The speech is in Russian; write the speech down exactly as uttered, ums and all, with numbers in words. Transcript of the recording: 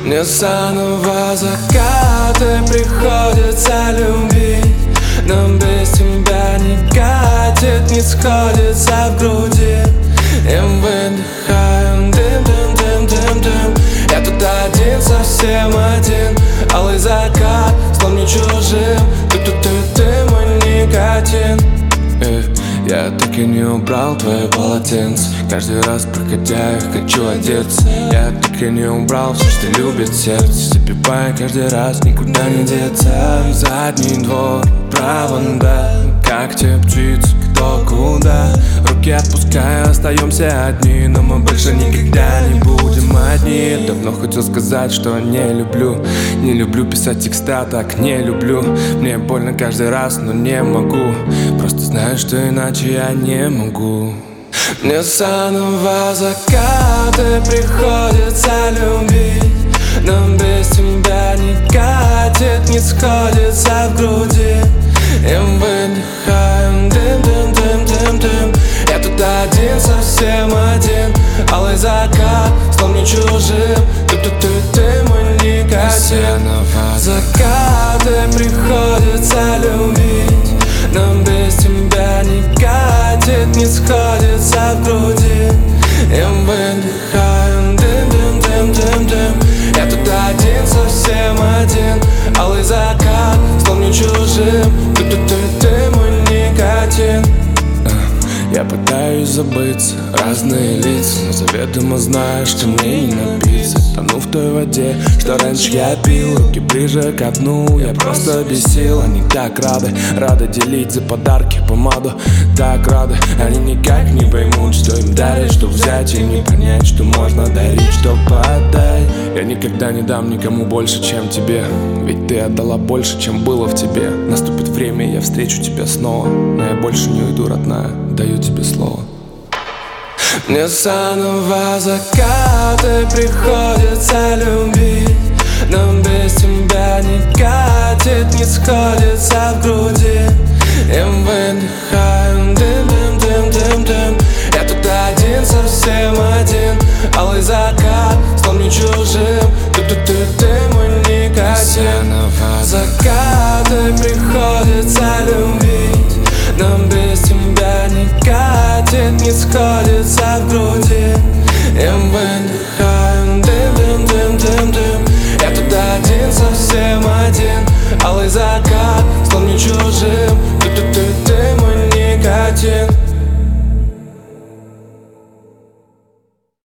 Мне заново закаты приходится любить, но без тебя не катит, не сходится в груди. И выдыхаем дым-дым-дым-дым-дым. Я тут один, совсем один. Алый закат стал мне чужим. Ты-ты-ты-ты, мой никотин. э, Я так и не убрал твои полотенца. Каждый раз, проходя их, хочу одеться. Я так и не убрал все, что любит сердце. Запивая каждый раз, никуда не деться. Задний двор, право, да. Как те птицы, кто куда. Руки отпускаю, остаемся одни. Но мы больше никогда не будем одни. Давно хотел сказать, что не люблю. Не люблю писать текста, так не люблю. Мне больно каждый раз, но не могу. Просто знаю, что иначе я не могу. Мне заново закаты приходится любить, но без тебя не катит, не сходится в груди. И выдыхаем дым-дым-дым-дым-дым. Я тут один, совсем один. Алый закат стал мне чужим. Ты-ты-ты-ты, мой никотин. Закаты приходится любить, но без тебя не катит, не сходится в груди. И выдыхаем дым-дым-дым-дым-дым. Я тут один, совсем один. Алый закат стал мне чужим. Ты-ты-ты-ты, мой никотин. Я пытаюсь забыться, разные лица, но заведомо знаю, что мне не напиться. Тону в той воде, что раньше я пил. Руки ближе ко дну, я просто бесил. Они так рады, рады делить за подарки помаду. Так рады, они никак не поймут, что им дарить, что взять и не понять, что можно дарить, что подай. Я никогда не дам никому больше, чем тебе, ведь ты отдала больше, чем было в тебе. Наступит время, я встречу тебя снова, но я больше не уйду, родная, даю тебе слово. Мне заново закаты приходится любить, но без тебя не катит, не сходится в груди. И выдыхаем дым-дым-дым-дым-дым. Я тут один, совсем один. Алый закат стал мне чужим. Ты-ты-ты-ты, мой никотин. Закаты приходится любить, но без тебя не катит, не сходится в груди. И выдыхаем дым-дым-дым-дым-дым. Я тут один, совсем один. Алый закат стал мне чужим. Ты-ты-ты-ты, мой никотин.